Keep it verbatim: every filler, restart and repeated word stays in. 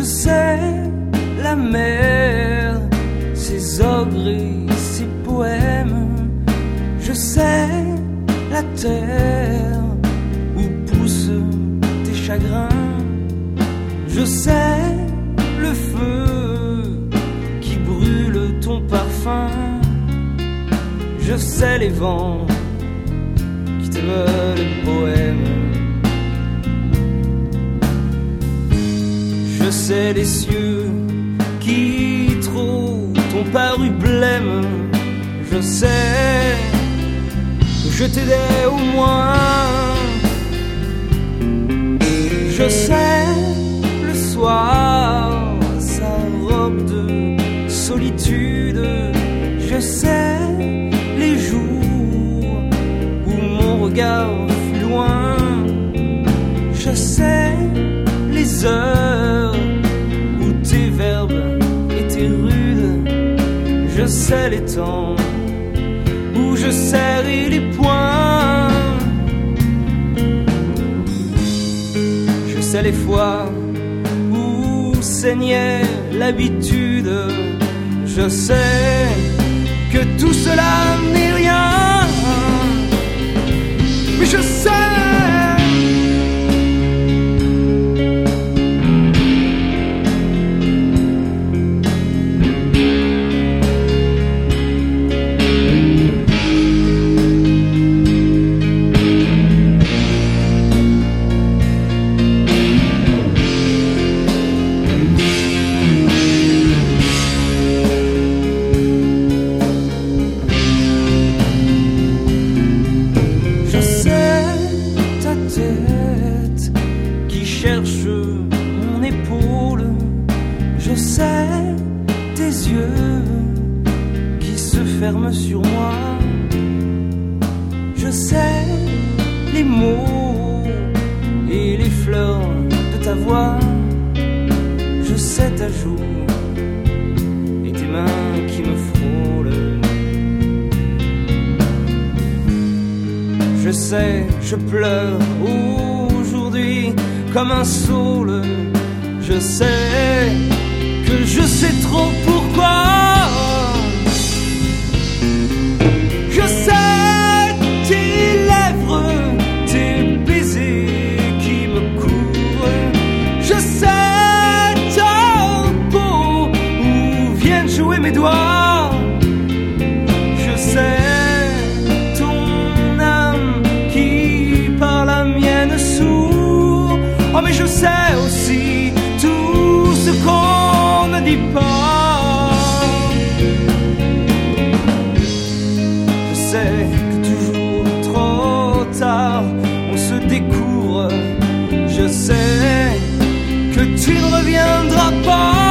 sais la mer, ses ogres et ses poèmes. Je sais la terre où poussent tes chagrins. Je sais le feu qui brûle ton parfum. Je sais les vents qui te veulent poème. Je sais les cieux qui trop t'ont paru blême. Je sais que je t'aidais au moins. Je sais le soir sa robe de solitude. Je sais les jours où mon regard fut loin. Je sais les heures où tes verbes étaient rudes. Je sais les temps où je serrais les poings. Je sais les fois où saignait l'habitude. Je sais que tout cela n'est rien, mais je sais. Sur moi, je sais les mots et les fleurs de ta voix. Je sais ta joue et tes mains qui me frôlent. Je sais, je pleure aujourd'hui comme un saule. Je sais que je sais trop pourquoi. Je sais tes lèvres, tes baisers qui me courent. Je sais ta peau où viennent jouer mes doigts. Je sais ton âme qui par la mienne sourd. Oh mais je sais aussi tout ce qu'on ne dit pas. Que toujours trop tard on se découvre. Je sais que tu ne reviendras pas.